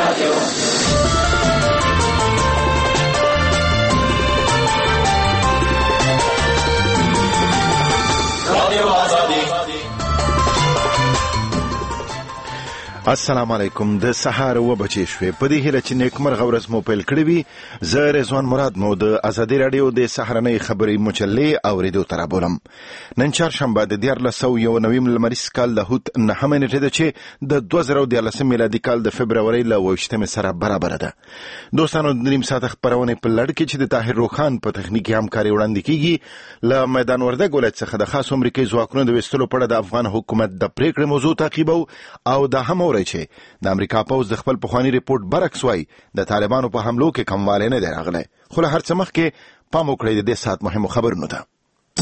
السلام علیکم. د سهار و بچی شوې په دې هیله چې نیکمرغه ورځ مو پیل کړې وي. زه رضوان مراد مو د ازادي رادیو د سهارنۍ خبري مجلې اوریدو ته رابولم. نن چهارشنبه د 1491 لمریز کال د هوت 9 نیټه ده چې د 2014 میلادي کال د فبرवरी ل 28 سره برابر ده. دوستانو د نیم ساعت خبرونه په لړ کې چې د طاهر روخان په تخنیکی همکاري وړاندې کیږي له میدان وردګ ولایت څخه د خاص امریکایي ځواکونو د وستلو په اړه د افغان حکومت د پریکړې موضوع تعقیبو او د هم چې د امریکا پوز د خپل پخوانی ریپورت برعکس وای د طالبانو په حملو کې کموالی نه دی راغلی. خو له هر څه مخکې پام وکړئ د دې ساعت مهمو خبرونو ته.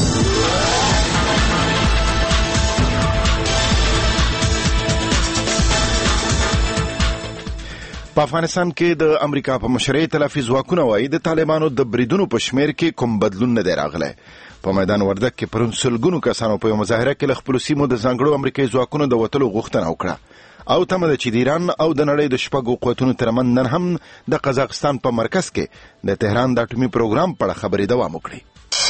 په افغانستان کې د امریکا په مشرۍ تلافي ځواکونه وایي د طالبانو د بریدونو په شمیر کې کوم بدلون نه دی راغلی. په میدان وردګ کې پرون سلګونو کسانو په یو مظاهره کې له خپلو سیمو د ځانګړو امریکایي ځواکونو د وتلو غوښتنه وکړه او تمه ده چې د ایران او د نړۍ د شپږو قوتونو ترمنځ نن هم د قزاقستان په مرکز کې د تهران د اټومي پروګرام په اړه خبرې دوام وکړي.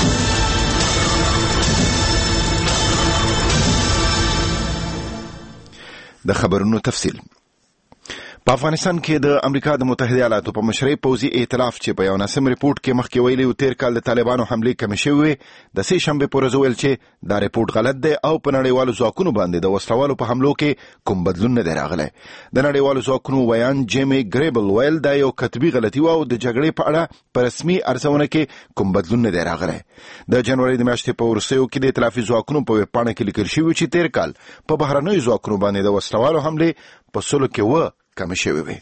د خبرونو تفصیل. په افغانستان کې د امریکا د متحده ایالاتو په مشرۍ پوځي ائتلاف چې په یو ناسم ریپورت کې مخکې ویلي و تیر کال د طالبانو حملې کمې شوې د سې شنبې په ورځ ویل چې دا ریپورت غلط دی او په نړیوالو ځواکونو باندې د وسلوالو په حملو کې کوم بدلون نه دی راغلی. د نړیوالو ځواکونو ویان جیمی ګریبل ویل دا یو کتبي غلطي و او د جګړې په اړه په رسمي ارزونه کې کوم بدلون نه دی راغلی. د جنوري د میاشتې په وروستیو کې د ائتلافي ځواکونو په ویب پاڼه کې لیکل شوي چې تیر کال په بهرنیو ځواکونو باندې د وسلوالو حملې په سلو کې کم شوی وي.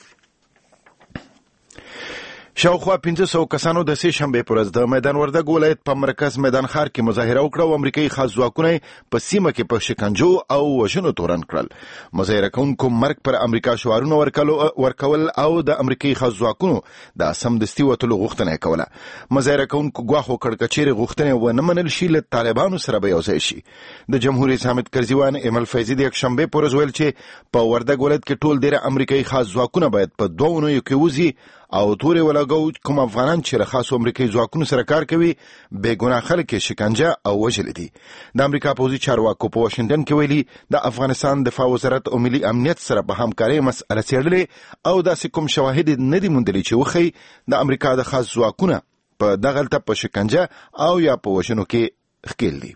شاوخوا 500 کسانو د سې شنبې پر ورځ د میدان وردګ ولایت په مرکز میدان ښار کې مظاهره وکړه او امریکایي خاص ځواکونه په سیمه کې په شکنجو او وژنو تورن کړل. مظاهره کوونکو مرګ پر امریکا شعارونه ورکول او د امریکایي خاص ځواکونو د سمدستي وتلو غوښتنه کوله. مظاهره کوونکو ګواښ وکړ که چیرې غوښتنې ونه منل شي له طالبانو سره به یوځای شي. د جمهور رئیس حامد کرزیوان ایمل فیضي د یکشنبې پر ورځ ویل چې په وردګ ولایت کې ټول ډېر امریکایي خاص ځواکونه باید په 2 اونیو کې وځي او تورې ولګو کوم افغانان چې له خاصو امریکایي ځواکونو سره کار کوي بې ګناه خلک یې شکنجه او وژلي دي. د امریکا پوځي چارواکو په واشنګټن کې ویلي د افغانستان دفاع وزارت او ملي امنیت سره په همکارۍ مسأله څېړلې او داسې کوم شواهد نه دي موندلي چې وښیي د امریکا د خاص ځواکونه په دغلته په شکنجه او یا په وژنو کې ښکېل دي.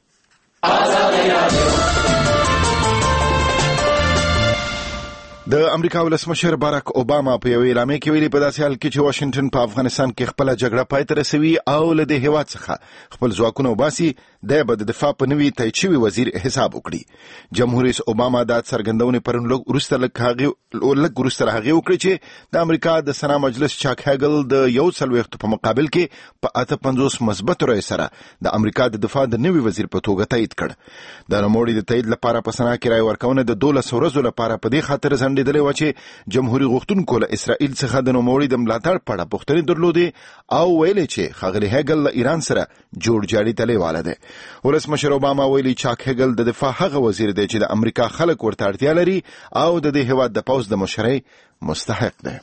د امریکا ولسمشر باراک اوباما په یو اعلامیه کې ویلي په داسې حال کې چې واشنګټن په افغانستان کې خپله جګړه پای ته رسوي او له دې هېواد څخه خپل ځواکونه وباسي دی به د دفاع په نوي تایید شوي وزیر حساب وکړي. جمهور رئیس اوباما دا څرګندونې پرون لږ وروسته له هغې وکړې چې د امریکا د سنا مجلس چاک هیګل د 140 په مقابل کې په 58 مثبتو رایو سره د امریکا د دفاع د نوي وزیر په توګه تایید کړ. د نوموړي د تایید لپاره په سنا کې رایې ورکونه د 12 ورځو لپاره په دې خاطر لیدلې و چې جمهوریت غوښتونکو له اسرائیل څخه د نوموړي د ملاتړ په اړه پوښتنې درلودې او ویلې چې ښاغلي هیګل له ایران سره جوړجاړي ته لیواله دی. ولسمشر اوباما ویلي چاک هیګل د دفاع هغه وزیر دی چې د امریکا خلک ورته اړتیا لري او د دې هېواد د پوځ د مشرۍ مستحق دی.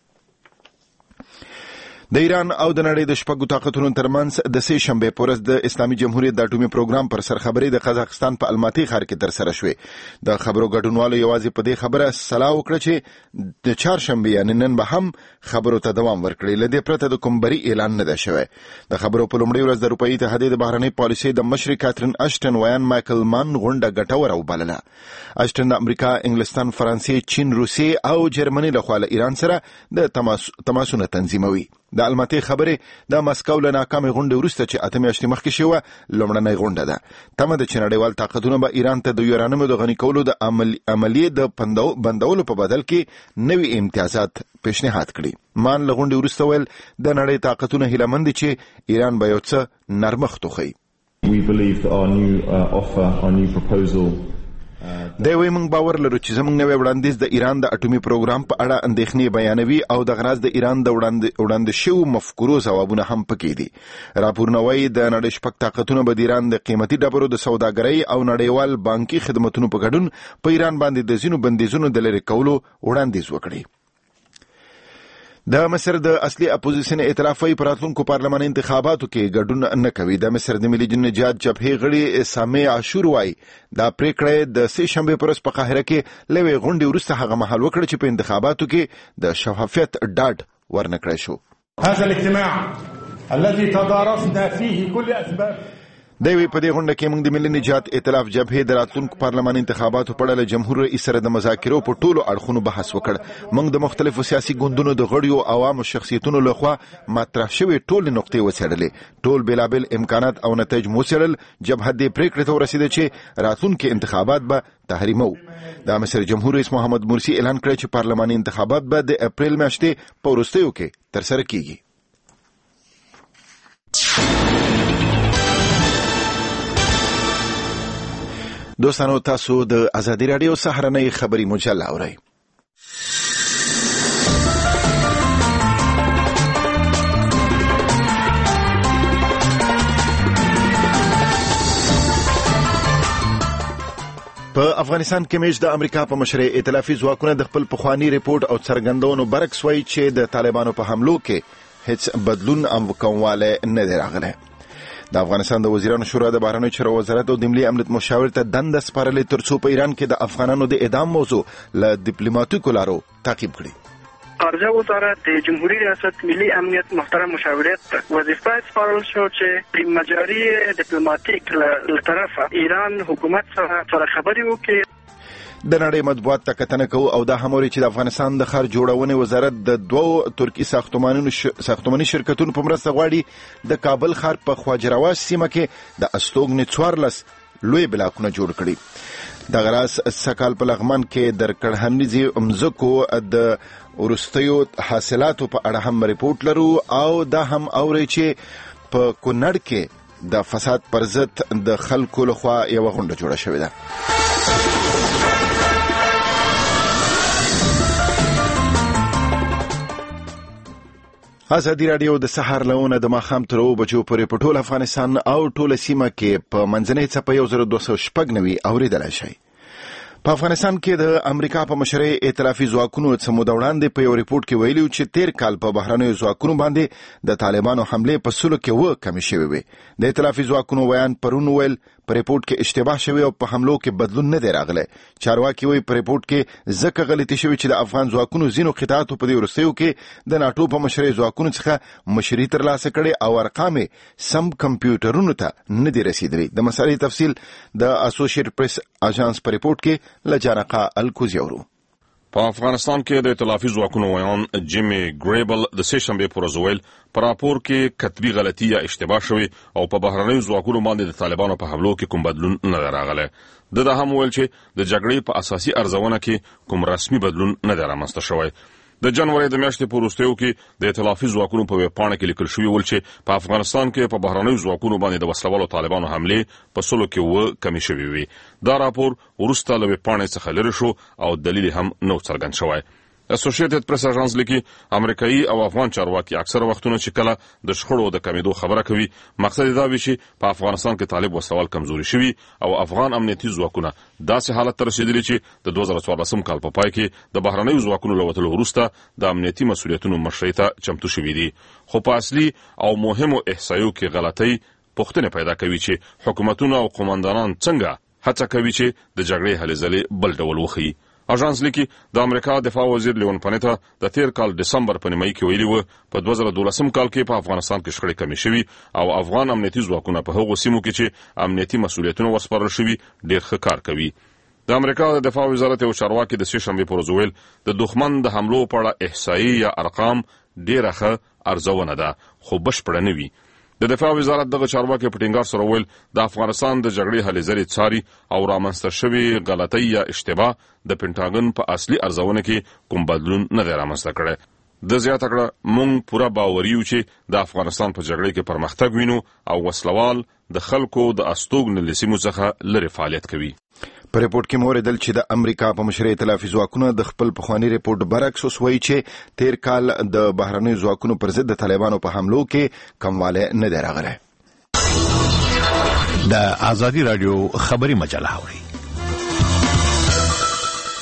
د ایران او د نړۍ د شپږو طاقتونو ترمنځ د سې شنبې په ورځ د اسلامي جمهوریت د اټومي پروګرام پر سرخبرۍ د قزاقستان په الماتي ښار کې ترسره شوې. د خبرو ګډونوالو یوازې په دې خبره سلا وکړه چې د چهارشنبې یعنې نن به هم خبرو ته دوام ورکړي. له دې پرته د کوم بري اعلان نه ده شوی. د خبرو په لومړۍ ورځ د اروپایي اتحادیې د بهرنۍ پالیسۍ د مشرې کاترین اشټن ویان مایکل مان غونډه ګټوره وبلله. اشټن د امریکا، انګلستان، فرانسې، چین، روسیې او جرمني لخوا له ایران سره د تماسونه تنظیموي. د الماتي خبرې د مسکو له ناکامې غونډې وروسته چې 8 میاشتې مخکې شوه لومړنۍ غونډه ده. تمه ده چې نړیوال طاقتونه به ایران ته د یورانیمو د غني کولو د عملیې د بندولو په بدل کې نوي امتیازات پیشنهاد کړي. مان له غونډې وروسته ویل د نړۍ طاقتونه هیلهمند دي چې ایران به یو څه نرمښت وښیي. We believe that our new offer, our new proposal دی وی موږ باور لرو چې زموږ نوی وړاندیز د ایران د اټومي پروګرام په اړه اندېښنې بیانوي او د غراض د ایران د وړاندې شوو مفکورو ځوابونه هم پکې دي. راپورونه وایي د نړۍ شپږ طاقتونه به د ایران د قیمتي ډبرو د سوداګرۍ او نړیوال بانکي خدمتونو په ګډون په ایران باندې د ځینو بندیزونو د لرې کولو وړاندیز وکړي. د مصر د اصلي اپوزیشن ائتلافي پراتلونکو پارلماني انتخاباتو کې ګډون نه کوي. د مصر د ملي نجات جبهې غړي سامع عاشور وايي دا پریکړه د سه شنبه پر ورځ په قاهره کې لوي غونډې وروسته هغه مهال وکړه چې په انتخاباتو کې د شفافیت ډاډ ورنکړی شو. هذا الاجتماع الذي تدارسنا فيه كل اسباب دوی په دې غونډه کې موږ د ملي نجات ائتلاف جبهې د راتلونکو پارلماني انتخاباتو په اړه له جمهور رئیس سره د مذاکرو په ټولو اړخونو بحث وکړ. موږ د مختلفو سیاسي ګوندونو د غړیو عوامو شخصیتونو لخوا مطرح شوې ټول نقطې وڅېړلې. ټول بېلابېل امکانات او نتایج مو وڅېړل. جبهه دې پریکړې ته ورسېده چې راتلونکي انتخابات به تحریمو. د مصر جمهور رئیس محمد مرسي اعلان کړی چې پارلماني انتخابات به د اپریل میاشتې په وروستیو کې ترسره کیږي. دوستانو تاسو د ازادي رادیو سهارنۍ خبري مجله اورئ. په افغانستان کې مېش د امریکا په مشرۍ ائتلافي ځواکونه د خپل پخوانی ریپورت او څرګندونو برعکس وایي چې د طالبانو په حملو کې هیڅ بدلون او کوموالی نه دی راغلی. د افغانستان د وزیرانو شورا د بهرنیو چارو وزارت او د ملي امنیت مشاور ته دنده سپارلې ترڅو په ایران کې د افغانانو د اعدام موضوع له ډیپلوماټیکو لارو تعقیب کړي. خارجه وزارت د جمهوری ریاست ملي امنیت محترم مشاورت وظیفه سپارل شو چې د مجاری ډیپلوماټیک له طرفه ایران حکومت سره خبرې وکړي. د نړۍ مطبوعات ته کتنه کوو او دا هموري چې د افغانستان د ښار جوړونې وزارت د 2 ترکی ساختماني شرکتونو په مرسته غواړي د کابل ښار په خواجراواش سیمه کې د استوګنې 14 لوی بلاکونه جوړ کړي. د غراس سکال په لغمان کې د کړهنیزي مزکو د ورستیو حاصلاتو په اړه هم ریپورت لرو او دا هم اوري چې په کونړ کې د فساد پر ضد د خلکو لخوا یو غونډه جوړه شوې ده. ازادي رادیو د سحر لونه د ماخام تر 2 بجو پورې په ټول افغانستان او ټول سیمه کې په منځنۍ څپه 1290 اوریدلای شي. په افغانستان کې د امریکا په مشرۍ ائتلافي ځواکونو څخه مو وړاندې په یو ریپورت کې ویلي چې 13 کال په بهرنیو ځواکونو باندې د طالبانو حمله په سلو کې کمی شوې وي. د ائتلافي ځواکونو بیان پرون ویل په ریپورت کې اشتباه شوی او په حملو کې بدلون نه دی راغلی. چارواکي وایي په ریپورت کې ځکه غلطي شوې چې د افغان ځواکونو ځینو قطعاتو په دې وروستیو کې د ناټو په مشرۍ ځواکونو څخه مشري ترلاسه کړې او ارقام سم کمپیوټرونو ته نه دي رسیدلي. د مسالې تفصیل د اسوسییټډ پریس اژانس په ریپورت کې لجانقه الکوزي اورو. په افغانستان کې د ائتلافي ځواکونو ویان جیمی ګریبل د سه شنبه پر ورځ ویل په راپور کې کتبي غلطي یا اشتباه شوی او په بهرنیو ځواکونو باندې د طالبانو په حملو کې کوم بدلون نه راغلی. د هم ویل چې د جګړې په اساسي ارزونه کې کوم رسمي بدلون نه رامنځته شوی. د جنوري د میاشتې په وروستیو کې د ائتلافي ځواکونو په ویبپاڼه کې لیکل شوی ول چې په افغانستان کې په بهرنیو ځواکونو باندې د وسلوالو طالبانو حمله په سلو کې کمی شوی وي. دا راپور وروسته له ویبپاڼې څخه لرې شو او دلیل هم نو څرګند شوی. اسوسییټډ پریس اژانس لیکي امریکایي او افغان چارواکي اکثره وختونه چې کله د شخړو د کمیدو خبره کوي مقصد دا وي چې په افغانستان کې طالب وسوال کمزوري شوی او افغان امنیتي ځواکونه داسې حالت ته رسیدلي چې د 2014 کال په پای کې د بهرنیو ځواکونو له وتلو وروسته د امنیتي مسؤلیتونو مشرۍ ته چمتو شوي دي. خو په اصلي او مهمو احصایو کې غلطۍ پوښتنه پیدا کوي چې حکومتونه او قوماندانان څنګه هڅه کوي چې د جګړې هلې ځلې بل ډول وښيي. اژانس لیکي د امریکا دفاع وزیر لیون پانیتا د 13 کال دسمبر په نیمایي کې ویلي و په 2012 کال کې په افغانستان کې شخړې کمې شوي او افغان امنیتي ځواکونه په هغو سیمو کې چې امنیتي مسؤلیتونه وسپارل شوي ډېر ښه کار کوي. د امریکا د دفاع وزارت یو چارواکي د سه شنبې پر ورځ ویل د دښمن د حملو په اړه احصایي یا ارقام ډېره ښه ارزونه ده خو بشپړه نه وي. د دفاع وزارت دغه چارواکي په ټینګار سره ویل د افغانستان د جګړې هلې ځلې څاري او رامنځته شوي غلطۍ یا اشتباه د پینټاګن په اصلي ارزونه کې کوم بدلون نه دی رامنځته کړی. د زیاته کړه مونږ پوره باوري یو چې د افغانستان په جګړې کې پرمختګ وینو او وسلوال د خلکو د استوګنې سیمو څخه لرې فعالیت کوي. په ریپورت کې موریدل چې د امریکا په مشرۍ ائتلافي ځواکونه د خپل پخوانی ریپورت برعکس وایي چې 13 کال د بهرنیو ځواکونو پر ضد د طالبانو په حملو کې کموالی نه دی راغلی. د ازادي رادیو خبري مجله اوري.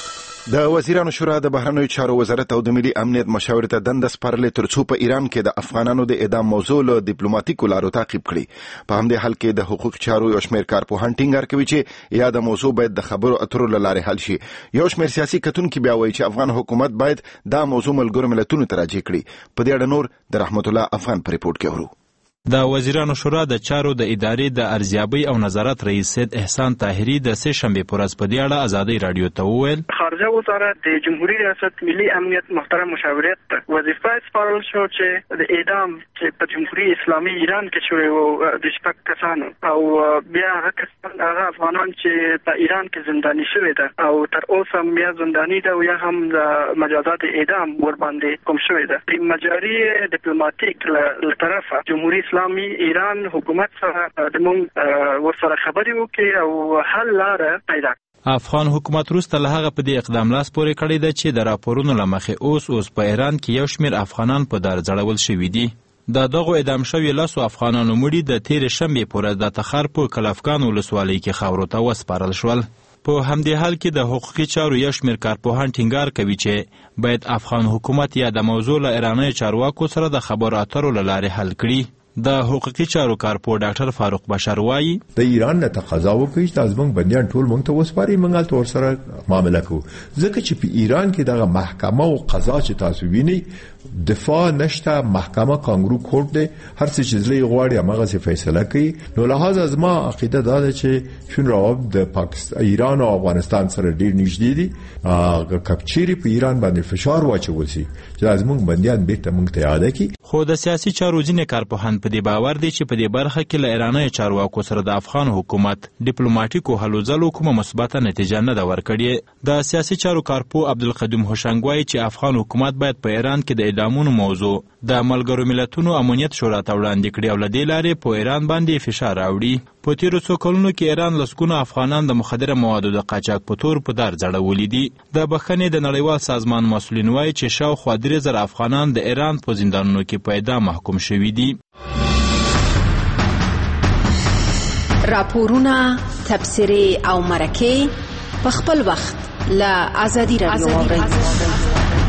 د وزیرانو شورا د بهرنیو چارو وزارت او د ملي امنیت مشاور ته دنده سپارلې ترڅو په ایران کې د افغانانو د اعدام موضوع له ډیپلوماټیکو لارو تعقیب کړي. په همدې حال کې د حقوق چارو یو شمېر کارپوهان ټینګار کوي چې یا د موضوع باید د خبرو اترو له لارې حل شي. یو شمېر سیاسي کتونکي بیا وایي چې افغان حکومت باید دا موضوع ملګرو ملتونو ته راجع کړي. په دې اړه نور د رحمت الله افغان په ریپورت کې اورو. د وزیرانو شورا د چارو د ادارې د ارزیابۍ او نظارت رئیس سید احسان طاهري د سه شنبه په ورځ په دې اړه ازادي رادیو ته وویل خارجه وزارت د جمهوریت ریاست ملي امنیت محترم مشاورت ته وظیفه سپارل شو چې د اعدام چې په جمهوریت اسلامي ایران کې شوی و د شپږ کسانو او بیا هغه افغانان چې په ایران کې زنداني شوی ده او تر اوسه بیا زنداني ده او یا هم د مجازات اعدام ور باندې کوم شوی ده په مجاري ډیپلوماټیک له طرفه جمهوریت اسلامي ایران حکومت سره د مونږ ورسره خبرې وکړي او حل لاره پیدا کړي. افغان حکومت وروسته له هغه په دې اقدام لاس پورې کړی ده چې د راپورونو له مخې اوس په ایران کې یو شمېر افغانان په دار ځړول شوي دي. د دغو اعدام شوي لسو افغانانو مړي د تېرې شنبې په ورځ د تخار په کلفګان ولسوالۍ کې خاورو ته وسپارل شول. په همدې حال کې د حقوقي چارو یو شمېر کارپوهان ټینګار کوي چې باید افغان حکومت یا د موضوع له ایرانیو چارواکو سره د خبرو اترو له لارې حل کړي. د حقوقي چارو کارپو ډاکټر فاروق بشر وایي د ایران نه تقاضا وکړي چې زموږ بندیان ټول موږ ته وسپاري موږ ته ورسره معامله کوو ځکه چې په ایران کې دغه محکمه او قضا چې تاسو وینئ دفاع نشته محکمه کانګرو کورټ دی هر څه چې زلي غواړي هغه څه فیصله کوي. نو لہذا زما عقیده دا ده چې شون رواب د پاکستان ایران او افغانستان سره ډیر نږدې دي هغه کپچيري په ایران باندې فشار واچول شي چې زموږ بندیان بیرته موږ ته یاد کړي. خو د سیاسي چارو ځینې کارپوهان په دې باور دي چې په دې برخه کې له ایرانیو چارواکو سره د افغان حکومت ډیپلوماټیکو هلو ځلو کومه مثبته نتیجه نه ده ورکړې. د سیاسي چارو کارپو عبدالقدیم هوشنګ وایي چې افغان حکومت باید په ایران کې د اعدامونو موضوع د ملګرو ملتونو امنیت شورا ته وړاندې کړي او له دې لارې په ایران باندې فشار راوړي. په تیرو څو کلونو کې ایران لسګونه افغانان د مخدره موادو د قاچاق په تور په دار ځړولي دي. د بخښنې د نړیوال سازمان مسؤلین وایي چې شاوخوا 3000 افغانان د ایران په زندانونو کې په اعدام محکوم شوي دي. راپورونه، تبصرې او مرکې په خپل وخت له ازادي رادیو واورئ.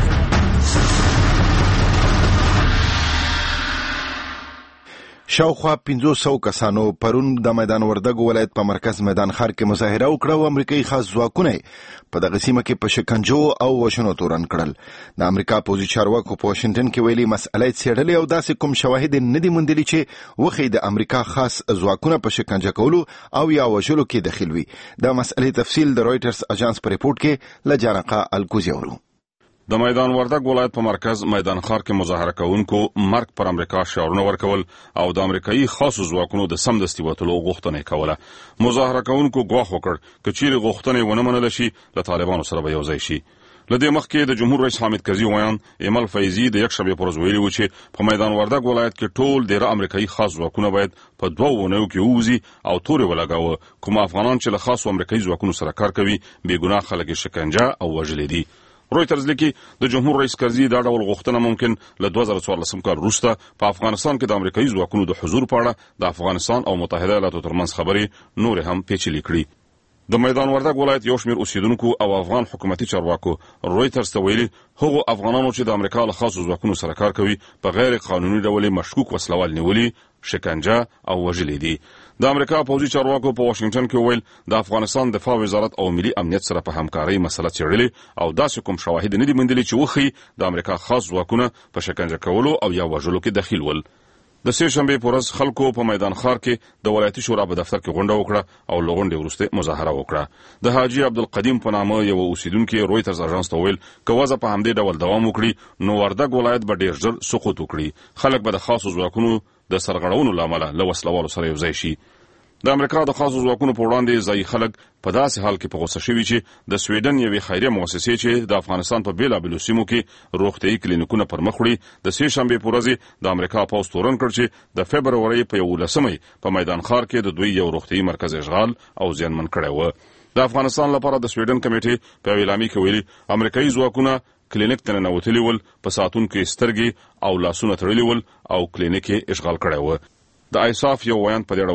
شاوخوا 500 کسانو پرون د میدان وردګو ولایت په مرکز میدان ښار کې مظاهره وکړه او امریکایي خاص ځواکونه په دغه سیمه کې په شکنجو او وژنو تورن کړل. د امریکا پوځي چارواکو په واشنګټن کې ویلي مسئله څېړلې او داسې کوم شواهد نه دي موندلي چې وښيي د امریکا خاص ځواکونه په شکنجه کولو او یا وژلو کې دخیل وي. د مسئلې تفصیل د رويټرز اژانس په ریپورت کې له جانقه الکوزي اورو. د میدان وردګ ولایت په مرکز میدان ښار کې مظاهره کوونکو مرګ پر امریکا شعارونه ورکول او د امریکایي خاصو ځواکونو د سمدستي وتلو غوښتنه کوله. مظاهره کوونکو ګواښ وکړ چې چیرې غوښتنې ونه منل شي له طالبانو سره به یوځای شي. لدې مخکې د جمهور رئیس حامد کرزي ویان ایمل فیضي د یکشنبې پر ورځ ویلي و چې په میدان وردګ ولایت کې ټول ډیره امریکایي خاص ځواکونه باید په 2 اونیو کې ووځي او تورې ولګاوه. کوم افغانان چې له خاصو امریکایي ځواکونو سره کار کوي بې ګناه خلک شکنجه او وژلي دي. رويټرز لیکي د جمهور رئیس کرزي دا ډول غوښتنه ممکن له 2014 کال وروسته په افغانستان کې د امریکایي ځواکونو د حضور په اړه د افغانستان او متحده ایالاتو ترمنځ خبرې نور هم پیچلې کړي. د میدان وردګ ولایت یو شمېر اوسیدونکو او افغان حکومتي چارواکو رويټرز ته ویلي هغو افغانانو چې د امریکا له خاصو ځواکونو سره کار کوي په غیر قانوني ډول مشکوک وسلوال نیولي شکنجه او وژلي دي. د امریکا پوځي چارواکو په واشنګټن کې ویل د افغانستان دفاع وزارت او ملي امنیت سره په همکارۍ مسله څېړلې او داسې کوم شواهد نه دي موندلي چې وښيي د امریکا خاص ځواکونه په شکنجه کولو او یا وژلو کې دخیل ول. د سه شنبې په ورځ خلکو په میدان ښار کې د ولایتي شورا په دفتر کې غونډه وکړه او له غونډې وروسته مظاهره وکړه. د حاجي عبدالقدیم په نامه یو اوسیدونکي رويټرز اژانس ته ویل که وضع په همدې ډول دوام وکړي نو وردګ ولایت به ډېر ژر سقوط وکړي. خلک به د خاصو ځواکونو د سرغړونو له امله له وسلوالو سره یوځای شي. د امریکا د خاصو ځواکونو په وړاندې ځایي خلک په داسې حال کې په غوسه شوي چې د سویډن یوې خیریه مؤسسې چې د افغانستان په بېلابېلو سیمو کې روغتیایي کلینیکونه پر مخ وړي د سه شنبې په ورځ د امریکا پوځ تورن کړ چې د فبرورۍ په 11 په میدان ښار کې د دوی یو روغتیایي مرکز اشغال او زیانمن کړی و. د افغانستان لپاره د سویډن کمیټې په اعلامیه کې ویلي امریکایي ځواکونه کلینیک ته ننوتلي ول، په ساعتونو کې سترګې او لاسونه تړلي ول او کلینیک یې اشغال کړی و. د ایساف یو ویان په دې اړه ویلي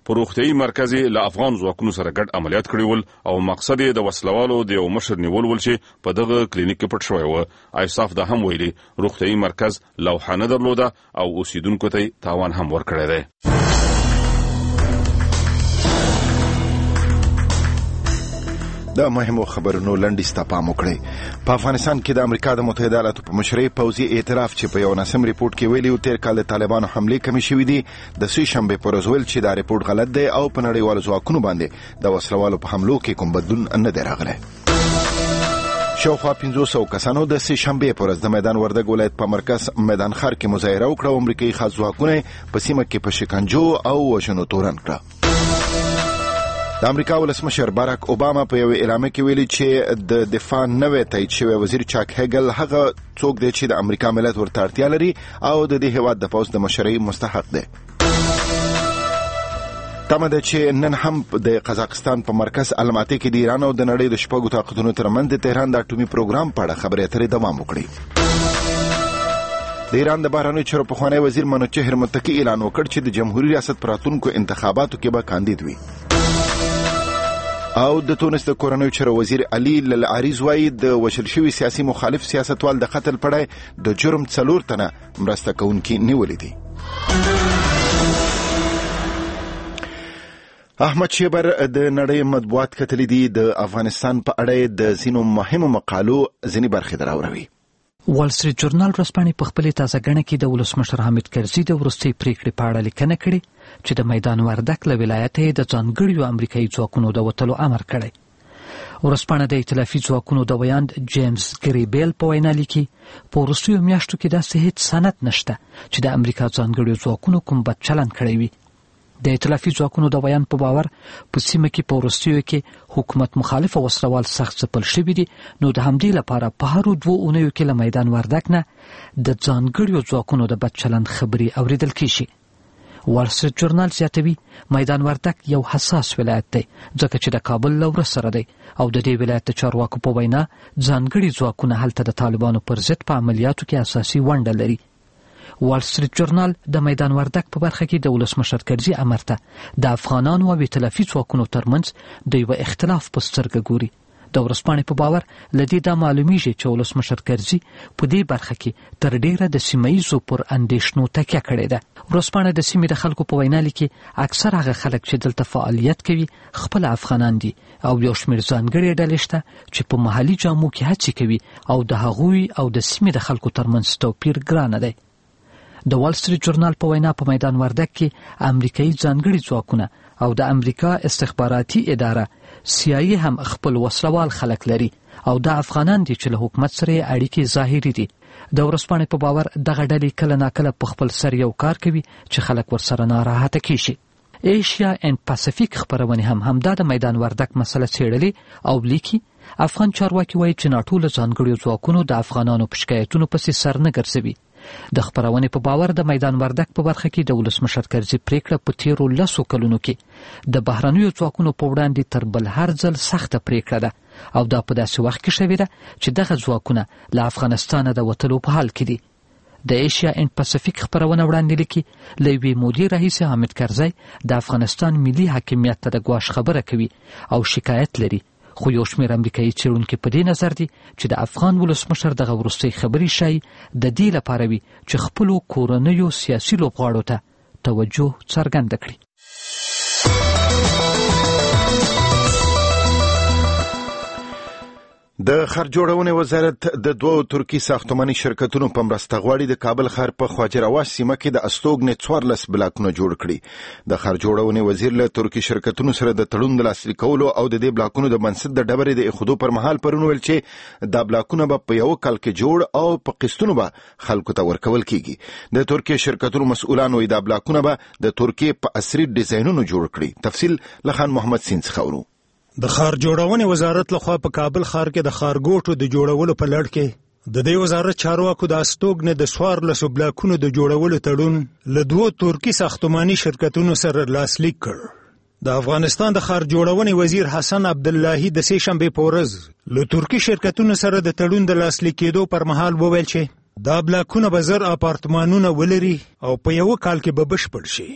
په روغتيایي مرکز له افغان ځواکونو سره ګډ عملیات کړي ول او مقصد د وسلوالو د یو مشر نیول ول چې په دغه کلینیک کې پټ شوی و. ایساف د هم ویلي روغتيایي مرکز لوحه نه درلوده او اوسیدونکو ته تاوان هم ورکړی دی. د مهمو خبرونو لنډیز ته پام وکړئ. په افغانستان کې د امریکا د متحده ایالاتو په مشرۍ پوځي اعتراف چې په یو ناسم ریپورت کې ویلي تیر کال د طالبانو حملې کمې شوې دي د سې شنبې پر ورځ ویل چې دا ریپورت غلط دی او په نړیوالو ځواکونو باندې د وسلوالو په حملو کې کوم بدلون نه دی راغلی. شاوخوا 500 کسانو د سې شنبې پر ورځ د میدان وردګ ولایت په مرکز میدان ښار کې مظاهره وکړه او امریکایي خاص ځواکونه په سیمه کې په شکنجو او وژنو تورن کړه. د امریکا ولسمشر باراک اوباما په یو اعلامیه کې ویلي چې د دفاع نوې تایید شوی وزیر چاک هیګل هغه څوک دی چې د امریکا ملت ورته اړتیا لري او د دې هیواد د پوځ د مشرۍ مستحق دی. تمه ده چې نن هم د قزاقستان په مرکز الماتي کې د ایران او د نړۍ د شپږو طاقتونو ترمنځ د تهران د اټومي پروګرام په اړه خبرې اترې دوام وکړي. د ایران د بهرنیو چارو پخوانی وزیر منوچهر متقی اعلان وکړ چې د جمهوریت ریاست په راتلونکو انتخاباتو کې به کاندید وي. او د تونس د کورنیو چارو وزیر علي للعریز وايي د وشل شوي سیاسي مخالف سیاستوال د قتل پړای د جرم 4 تنه مرسته کوونکي نیولې دي. احمد شیبر د نړۍ مطبوعات کتلې دي د افغانستان په اړه د ځینو مهمو مقالو ځینې برخې دراوروي. وال سټریټ جورنال ورځپاڼې په خپلې تازه ګڼه کې د ولسمشر حامد کرزي د وروستۍ پریکړې په اړه لیکنه کړې چې د میدان وردګ له ولایته د ځانګړیو امریکایي ځواکونو د وتلو امر کړی. ورځپاڼه د ائتلافي ځواکونو د ویاند جیمز ګریبل په وینا لیکي په وروستیو میاشتو کې داسې هیڅ سند نشته چې د امریکا ځانګړیو ځواکونو کوم بد چلند کړی وي. د ائتلافي ځواکونو د بیان په باور په سیمه کې په وروستیو کې حکومت مخالف وسلوال سخت ځپل شوي دي، نو د همدې لپاره په هرو 2 اونیو کې له میدان وردګ نه د ځانګړیو ځواکونو د بد چلند خبرې اوریدل کیږي. وال سټریټ جورنال زیاتوي میدان وردګ یو حساس ولایت دی ځکه چې د کابل له ور سره دی او د دې ولایت د چارواکو په وینا ځانګړي ځواکونه هلته د طالبانو پر ضد په عملیاتو کې اساسي ونډه لري. وال سټریټ جورنال د میدان وردګ په برخه کې د ولسمشر کرزي امر ته د افغانانو او ائتلافي ځواکونو ترمنځ د یو اختلاف په سترګه ګوري. د ورځپاڼې په باور لدې دا معلومیږي چې ولسمشر کرزي په دې برخه کې تر ډیره د سیمایي پر اندیشنو تکیه کړې ده. ورځپاڼه د سیمې د خلکو په وینا لیکي اکثر هغه خلک چې دلته فعالیت کوي خپل افغانان دي او یو شمېر ځانګړي ډلې شته چې په محلي جامو کې هڅې کوي او د هغوی او د سیمې د خلکو ترمنځ توپیر ګرانه دی. د وال سټریټ جورنال په وینا په میدان وردګ کې امریکایي ځانګړي ځواکونه او د امریکا استخباراتي اداره CIA هم خپل وسلوال خلک لري او د افغانان دي چې له حکومت سره اړیکې ظاهري دي. د ورځپاڼې په باور دغه ډلې کله ناکله په خپل سر یو کار کوي چې خلک ورسره ناراحته کیږي. ایشیا اینڈ پاسفیک خبرونه هم همدا د میدان وردګ مسله څېړلې او لیکي افغان چارواکي وایي چې ناټو له ځانګړیو ځواکونو د افغانانو په شکایتونو پسې سر نه ګرځوي. د خبرونې په باور د میدان وردګ په برخه کې د ولسمشر کرزي پریکړه په تیرو 10 کلونو کې د بهرنیو ځواکونو په وړاندې تر بل هر ځل سخته پریکړه ده او دا په داسې وخت کې شوې ده چې دغه ځواکونه له افغانستانه د وتلو په حال کې دي. د ایشیا اینڈ پاسفیک خبرونه وړاندې لیکي له یوې مودې راهیسې حامد کرزي د افغانستان ملي حاکمیت ته د ګواښ خبره کوي او شکایت لري، خو یو شمېر امریکایي څېړونکي په دې نظر دي چې د افغان ولسمشر دغه وروستۍ خبرې ښایي د دې لپاره وي چې خپلو کورنیو سیاسي لوبغاړو ته توجه څرګنده کړي. د ښار جوړونې وزارت د 2 ترکي ساختماني شرکتونو په مرسته غواړي د کابل ښار په خواجه رواش سیمه کې د استوګنې 14 بلاکونه جوړ کړي. د ښار جوړونې وزیر له ترکي شرکتونو سره د تړون د لاسلیک کولو او د دې بلاکونو د بنسټ د ډبرې د ایښودو پر مهال پرون ویل چې دا بلاکونه به په یو کال کې جوړ او په قسطونو به خلکو ته ورکول کیږي. د ترکي شرکتونو مسؤلان وایي دا بلاکونه به د ترکي په عصري ډیزاینونو جوړ کړي. تفصیل لخان محمد سین څخه ورو. د ښار جوړونې وزارت لخوا په کابل ښار کې د ښارګوټو د جوړولو په لړ کې د دې وزارت چارواکو د استوګنې د 14 بلاکونو د جوړولو تړون له 2 ترکي ساختماني شرکتونو سره لاسلیک کړ. د افغانستان د ښار جوړونې وزیر حسن عبداللهي د سې شنبې په ورځ له ترکي شرکتونو سره د تړون د لاسلیک کېدو پر مهال وویل چې دا بلاکونه به 1000 اپارتمانونه ولري او په یو کال کې به بشپړ شي.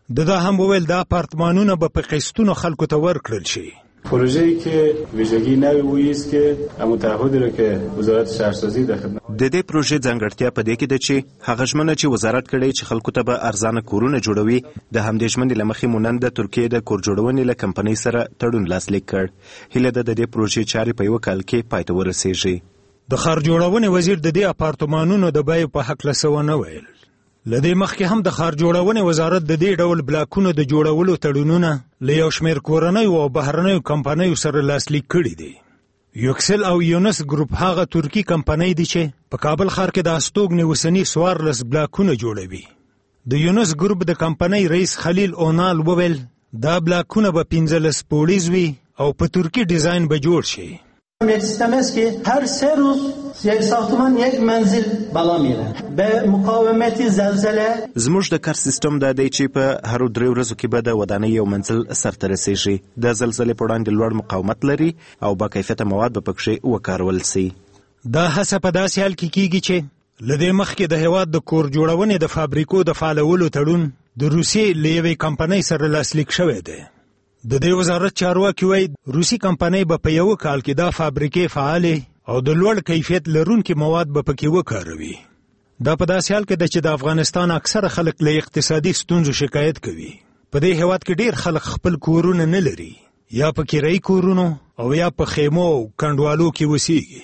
دا هم وویل دا اپارتمانونه به په قسطونو خلکو ته ورکړل شي. پروژه‌ای که ویژگی نوی وی است که متعهد را که وزارت شهرسازی د خدمت د دې پروژې ځانګړتیا په دې کې ده چې هغه ژمنه چې وزارت کړی چې خلکو ته به ارزانه کورونه جوړوي د همدې ژمنې له مخې مو نن د ترکیې د کور جوړونې له کمپنۍ سره تړون لاسلیک کړ. هیله ده د دې پروژې چارې په یوه کال کې پای ته ورسیږي. د ښار جوړونې وزیر د دې اپارتمانونو د بیې په هکله څه ونه ویل. له دې مخکې هم د ښار جوړونې وزارت د دې ډول بلاکونو د جوړولو تړونونه له یو شمېر کورنیو او بهرنیو کمپنیو سره لاسلیک کړي دي. یوکسل او یونس ګروپ هغه ترکی کمپنۍ دي چې په کابل ښار کې د استوګنې اوسني 14 بلاکونه جوړوي. د یونس ګروپ د کمپنۍ رئیس خلیل اونال وویل دا بلاکونه به 15 پوړیز وي او په ترکی ډیزاین به جوړ شي. یک سیستم است که هر 3 روز یک ساختمان یک منزل بالا میره به مقاومت زلزله. زموږ د کار سیستم دا دی چې په هر 3 ورځو کې به د ودانۍ یو منزل سرته رسیږي. د زلزلې په وړاندې لوړ مقاومت لري او با کیفیته مواد به پکې وکارول سي. دا هڅه په داسې حال کې کیږي چې لدې مخکې د هیواد د کور جوړونې د فابریکو د فعالولو تړون د روسیې له یوې کمپنۍ سره لاسلیک شوی دی. د دې وزارت چارواکي وایي روسي کمپنۍ به په یو کال کې دا فابریکې فعالې او د لوړ کیفیت لرونکي مواد به پکې وکاروي. دا په داسې حال کې ده چې د افغانستان اکثره خلک له اقتصادي ستونزو شکایت کوي. په دې هیواد کې ډیر خلک خپل کورونه نه لري، یا په کرایي کورونو او یا په خیمو او کنډوالو کې اوسېږي.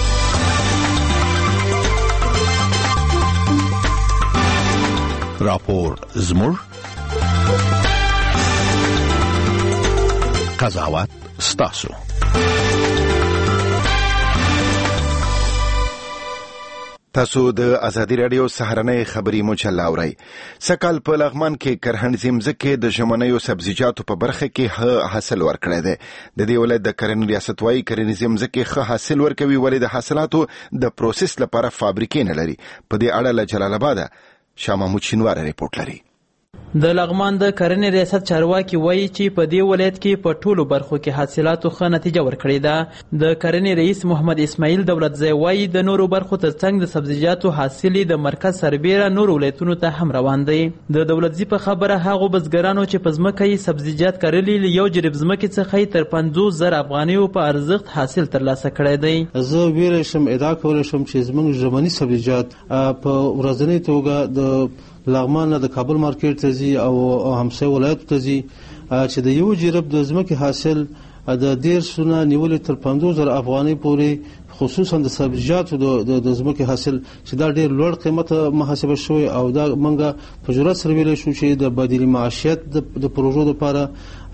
راپور زموږ قضاوت ستاسو. تاسو د ازادي رادیو سهارنۍ خبري مجله اورئ. سکهال په لغمان کې کرهڼیزې مځکې د ژمنیو سبزیجاتو په برخه کې ښه حاصل ورکړی دی. د دې ولایت د کرنې ریاست وايي کرهڼیزې مځکې ښه حاصل ورکوي ولې د حاصلاتو د پروسس لپاره فابریکې نه لري. په دې اړه له جلال آباده شاه محمود شینواره ریپورت لري. د لغمان د کرنې ریاست چارواکي وایي چې په دې ولایت کې په ټولو برخو کې حاصلاتو ښه نتیجه ورکړې ده. د کرنې رئیس محمد اسماعیل دولتزی وایي د نورو برخو ترڅنګ د سبزیجاتو حاصل د مرکز سربیره نورو ولایتونو ته هم روان دی. د دولتزی په خبره هغو بزګرانو چې په ځمکه یې سبزیجات کرلي له یو جریب ځمکې څخه تر 50,000 افغانیو په ارزښت حاصل ترلاسه کړی دی. زه ویلی شم ادعا کولی شم چې زموږ ژمني سبزیجات په ورځنۍ توګه د لغمان نه د کابل مارکیټ ته ځي او همسایه ولایتو ته ځي چې د یو جریب د ځمکې حاصل د 1.5 نه نیولې تر 50,000 افغانۍ پورې، خصوصا د سبزیجاتو د ځمکې حاصل چې دا ډېر لوړ قیمت محاسبه شوی او دا موږ په جرأت سره ویلی شو چې د بدیل معاشیت د پروژو لپاره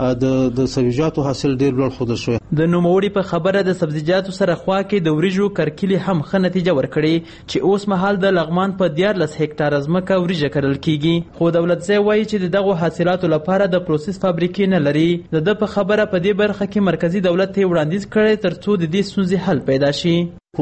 د سبزیجاتو حاصل ډېر لوړ ښودل شوی. د نوموړي په خبره د سبزیجاتو سره خوا کې د وریجو کرکیلې هم ښه نتیجه ورکړې چې اوس مهال د لغمان په 14 هکټاره ځمکه وریجه کرل کیږي. خو دولتزی وایي چې دغه حاصلاتو لپاره د پروسس فابریکې نه لري. د په خبره په دې برخه کې مرکزی دولت ته وړاندیز کړی ترڅو د دې ستونزې حل پیدا شي.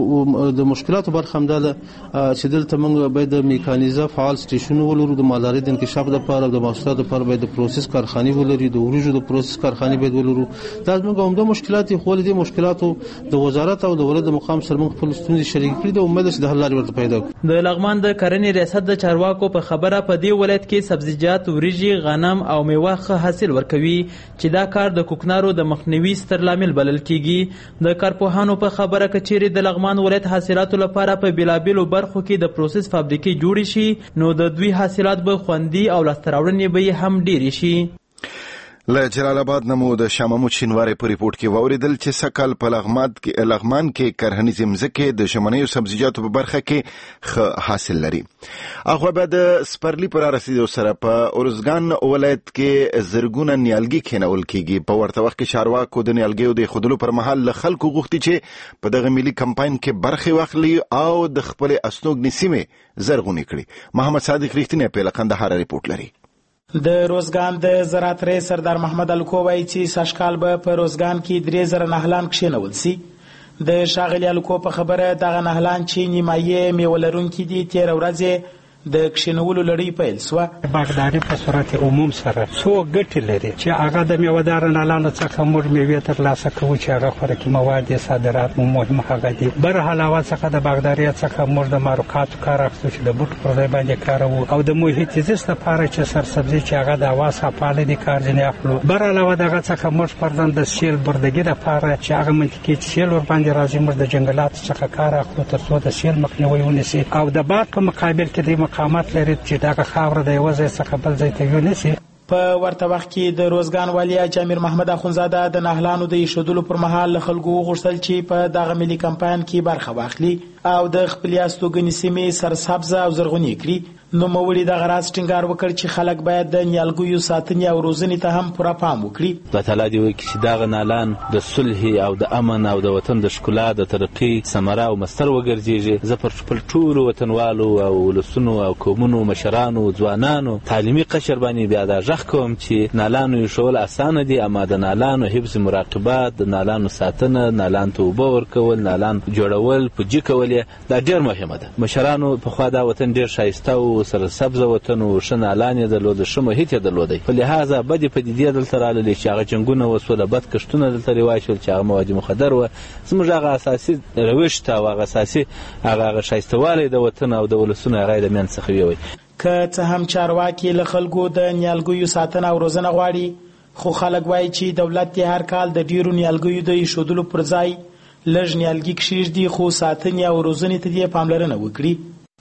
د مشکلاتو برخه هم ده چې دلته موږ باید د میکانیزه فعال سټیشنونه ولرو، د مالدارۍ د انکشاف لپاره د محصولاتو لپاره باید د پروسس کارخانې ولري، د وریجو د پروسس کارخانې باید ولرو. دا زموږ عمده مشکلات دي، خو دې مشکلاتو د وزارت او د ولایت د مقام سره موږ خپل ستونزې شریک کړي دي او امید چې د حل لارې ورته پیدا کړو. د لغمان د کرنې ریاست د چارواکو په خبره په دې ولایت کې سبزیجات، وریجې، غنم او میوه ښه حاصل ورکوي چې دا کار د کوکنارو د مخنیوي ستر لامل بلل کیږي. د کارپوهانو په خبره کچېرې د لغمان ولایت حاصلاتو لپاره په بیلابیلو برخو کې د پروسس فابریکې جوړې شي نو د دوی حاصلات به خوندي او لاسته راوړنې به هم ډېرې شي. له جلال آباد نه مو د شاه محمود شینواره په ریپورت کې واوریدل چې سکهال په لغمان کې کرهڼیزې مځکې د ژمنیو سبزیجاتو په برخه کې ښه حاصل لري. هغه به د سپرلي پر رسیدو سره په ارزګان ولایت کې زرګونه نیالګي کېنول کیږي. په ورته وخت کې چارواکو د نیالګیو د ایښودلو پر مهال له خلکو غوښتي چې په دغه ملي کمپاین کې برخه واخلي او د خپل استوګنې سیمې زرغونې کړي. محمد صادق ریښتینی په قندهار ریپورت لري. د روزګان د زراعت رئیس سردار محمد الکو وایي چې سږکال به په روزګان کې 3,000 نهلان کښېنول سي. د ښاغلي الکو په خبره دغه نهلان چې نیمایي میوه لرونکي دي 13 ورځې د کښینولو لړۍ پیل سوه. باغداري په صورت عموم سره څو ګټې لري چې هغه د میوهدار نالانو څخه موږ میوې ترلاسه کوو چې هغه خوراکي مواد صادرات مو مهم هغه دي. بر علاوه څخه د باغداري څخه موږ د ماروکاتو کار اخلو چې د بوټو پر ځای باندې کاروو او د محیط زیست لپاره چې سرسبزي چې هغه د هوا صفاله دي کار ځنې اخلو. بر علاوه دغه څخه موږ پردن د سیل بردګي لپاره چې هغه منطقې چې سیل ور باندې راځي موږ د جنگلاتو څخه کار اخلو ترڅو د سیل مخنیوي ونیسي او د باد په مقابل کې د مقامات لري چې دغه خاوره د یو ځای څخه بل ځای ته یونیسي. په ورته وخت کې د روزګان والي جامیر محمد اخونزاده د نهلانو د ایښودلو پر مهال له خلکو وغوښتل چې په دغه ملي کمپاین کې برخه واخلي او د خپلې استوګنې سیمې سرسبزه او زرغونې کړي. نوموړي دغه راز ټینګار وکړ چې خلک باید د نیالګیو ساتنې او روزنې ته هم پوره پام وکړي. الله تعالی دې وکړي چې دغه نالان د صلح او د امن او د وطن د ښکلا د ترقۍ ثمره او مستر وګرځېږي. زه پر خپل ټولو وطنوالو او ولسونو او قومونو مشرانو ځوانانو تعلیمي قشر باندې بیا دا غږ کوم چې نالانو ایښول اسانه دي اما د نالانو حفظ مراقبت د نالانو ساتنه نالان ته اوبه ورکول نالان جوړول پوجي کول دا ډېر مهمه ده. مشرانو پخوا دا وطن ډېر ښایسته و سره سبزه وطن و ښه نالان یې درلوده ښه محیط یې درلودی په لحاظه بدې پدیدې دلته راغللې چې هغه جنګونه وسوله بد کښتونه دلته رواج شول چې هغه مواد مخدر وه. زموږ هغه اساسي روش ته او هغه اساسي هغه ښایستهوالی د وطن او د ولسونو هغه یې د منځ څخه ویوی. که څه هم چارواکي له خلکو د نیالګیو ساتنه او روزنه غواړي خو خلک وایي چې دولت یې هر کال د ډیرو نیالګیو د ایښودلو پر ځای لږ نیالګي کښېږدي خو ساتنې او روزنې ته دې پاملرنه وکړي.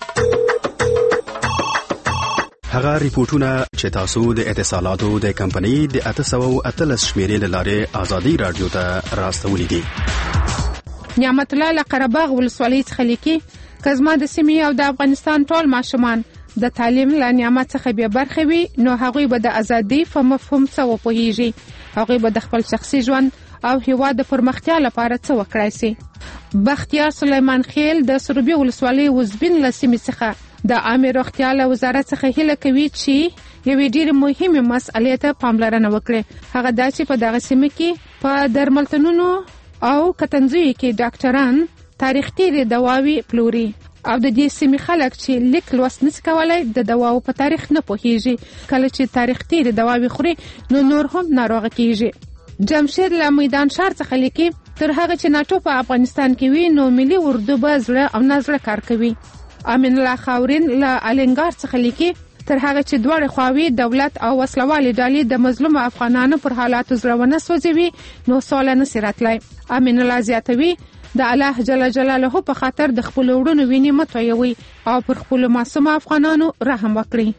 هغه ریپورتونه چې تاسو د اتصالاتو د کمپنۍ د 813 شمیرې له لارې آزادي رادیو ته راستولي دي. نعمت الله له قرهباغ ولسوالۍ څخه لیکي که زما د سیمې او د افغانستان ټول ماشومان د تعلیم له نعمت څخه بې برخې وي نو هغوی به د ازادۍ په مفهوم څه وپوهیږي. هغوی به د خپل شخصي ژوند او هیواد د پرمختیا لپاره څه وکړای شي. بختیار سلیمان خیل د سروبي ولسوالۍ وزبین له سیمې څخه د عامه روغتیا له وزارت څخه هیله کوي چې یوې ډېرې مهمې مسئلې ته پاملرنه وکړي. هغه دا چې په دغه سیمه کې په درملتونونو او کتنځیو کې ډاکټران تاریخ تیرې دواوې پلوري او د دې سیمې خلک چې لیک لوست نشي کولای د دواو په تاریخ نه پوهیږي. کله چې تاریخ تیرې دواوې خوري نو نور هم ناروغه کیږي. جمشید له میدان شهر څخه لیکي تر هغه چې ناټو په افغانستان کې وي نو ملي اردو به زړه او نازړه کار کوي. امین الله خاورین له الینګار څخه لیکي تر هغه چې دواړه خواوې دولت او وسلوالې ډلې د مظلوم افغانانو پر حالاتو زړونه سوځوي نو سوال نه سي راتلی. امین الله زیاتوي د الله جل جلاله په خاطر د خپل وړونو وینې مه تویوي او پر خپل معصوم افغانانو رحم وکړي.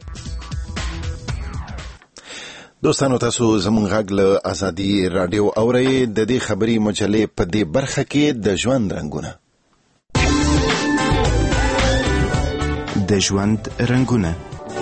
دوستانو تاسو زموږ غږ له آزادي رادیو اورئ. د دې خبري مجلې په دې برخه کې د ژوند رنګونه. د ژوند رنګونه.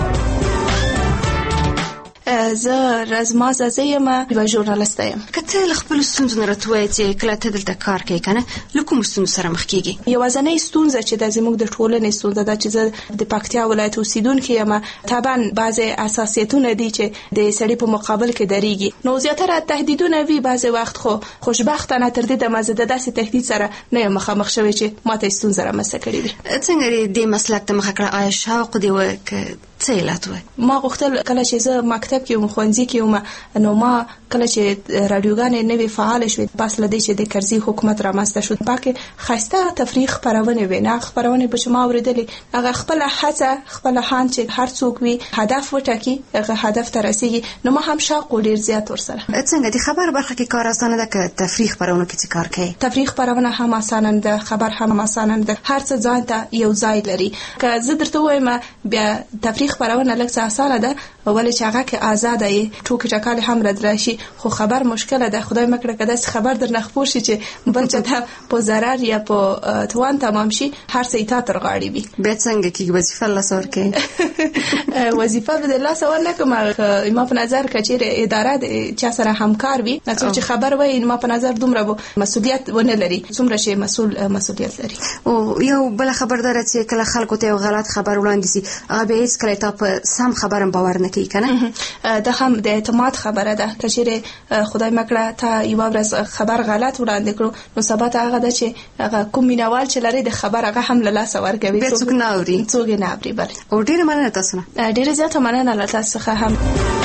زه رزما زازه یم یوه ژورنالیسته یم. که ته له خپلو ستونزو نه راته ووایې چې کله ته دلته کار کوې که نه له کومو ستونزو سره مخ کېږي؟ یوازینۍ ستونزه چې دا زموږ د ټولنې ستونزه ده چې زه د پکتیا ولایت اوسیدونکې یم. طبعا بعضې اساسیتونه دي چې د سړي په مقابل کې درېږي نو زیاتره تهدیدونه وي بعضې وخت خو خوشبختانه تر دې دمه زه د داسې تهدید سره نه یم مخامخ شوې چې ما ته یې ستونزه رامنځته کړې وي. څنګه دې مسلک ته مخه کړه؟ آیا شوق دې و که څه علت و؟ ما غوښتل کله چې زه مکتب کې وم ښوونځي کې وم نو ما کله چې راډیوګانې نوې فعاله شوې پس له دې چې د کرزي حکومت رامنځته شو پکې ښایسته تفریح خپرونې وې. نه خپرونې به چې ما اورېدلې هغه خپله هڅه خپله هان چې هر څوک وي هدف وټاکي هغه هدف ته رسېږي نو ما هم شوق و ډېر زیات ورسره. څنګه د خبر برخه کې کار اسانه ده که تفریح خپرونو کې څه کار کوي؟ تفریح خپرونه هم اسانه ده خبر هم اسانه ده هر څه ځان ته یو ځای لري. که زه درته ووایم بیا تفریح خپرونه لږ څه اسانه ده ولې چې هغه کې آزاده یې ټوکې ټکالې هم راشي خو خبر مشکله ده. خدای مکړه که داسې خبر درنه خپور شي چې بل چا ته په ضرر یا په توان تمام شي هر څه یې تا تر غاړې وي. بیا څنګه کېږي وظیفه له لاسه ورکوې؟ وظیفه به د لاسه ورنکړم. ما په نظر که چېرې اداره د چا سره همکار وي څوک چې خبر وایي ما په نظر دومره به مسؤلیت ونه لري څومره چې مسؤلیت لري. او یو بله خبرداره چې کله خلکو ته یو غلط خبر وړاندې سي هغه بیا هېڅکله تا په سم خبرم باور نه کوي کنه. دا هم د اعتماد خبره ده. کچېره خدای مکړه تا یو ورځ خبر غلط وړاندې کړو نو سبا ته هغه د چې هغه کوم مینوال چې لري د خبر هغه هم له لاس ورګوي څوک نه اوري بل. او ډیره مننه تاسو نه. ډیره زیاته مننه له تاسو څخه هم.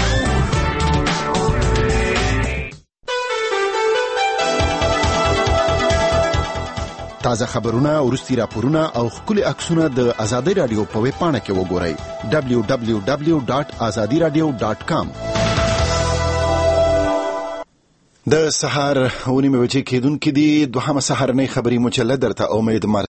تازه خبرونه، وروستي راپورونه او ښکلي عکسونه د آزادۍ رادیو په ویب پاڼه کې وګورئ www.azadiradio.com. د سهار 9:00 بجې کېدونکې دي. دوهمه سهارنۍ خبري مجله درته امید